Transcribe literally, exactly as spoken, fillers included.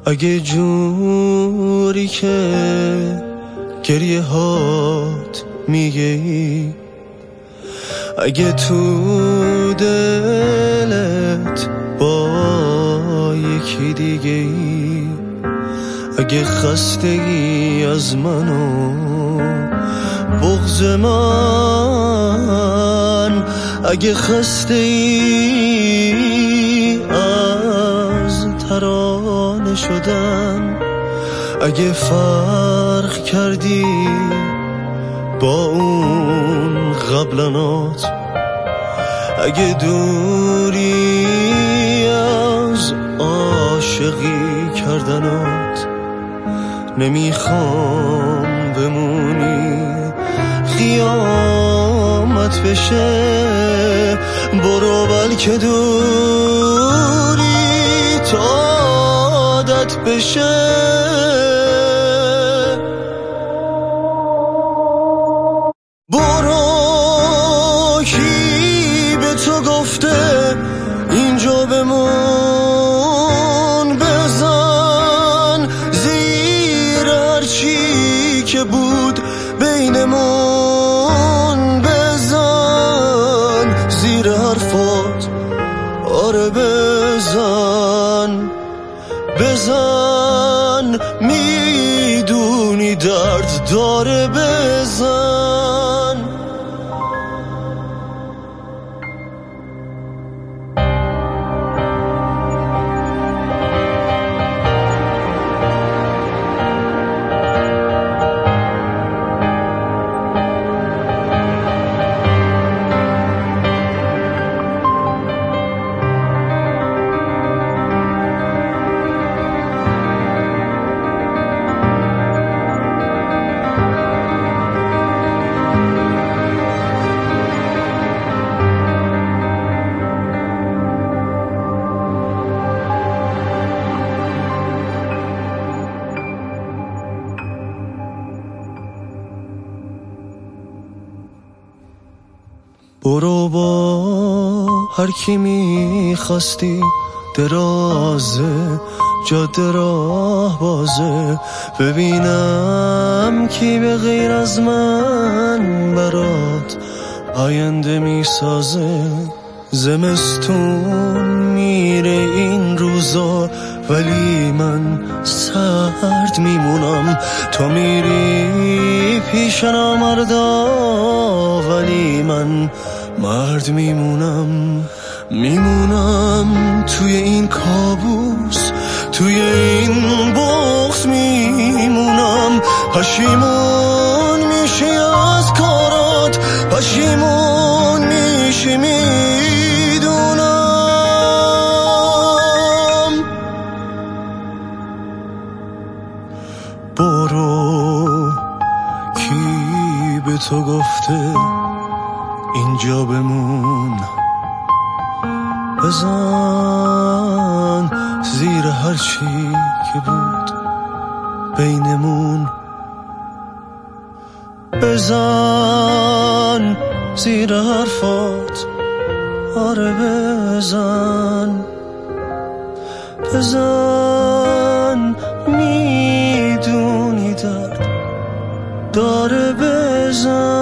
اگه جوری که گریه هات میگی، اگه تو دلت با یکی دیگه ای، اگه خستگی از من و بغض من، اگه خسته ای از ترانه شدن، اگه فرق کردی با اون قبلنات، اگه دوری از عاشقی کردنات، نمیخوام بمونی قیامت بشه، برو بلکه دوری تا عادت بشه. برو کی به تو گفته اینجا بمون، بزن زیر هرچی که بود بینمون، بزن زیر حرفات، آره بزن بزن، میدونی درد داره، بزن. برو با هر کی میخواستی، درازه جاده راه بازه، ببینم کی به غیر از من برات آینده میسازه. زمستون میره این روزا ولی من سرد میمونم، تو میری پیش نامردا ولی من مرد میمونم. میمونم توی این کابوس، توی این بغض میمونم، پشیمون میشی از کارات، پشیمون میشی میدونم. برو کی به تو گفته اینجا بمون، بزن زیر هرچی که بود بینمون، بزن زیر حرفات، آره بزن بزن، میدونی درد داره، بزن.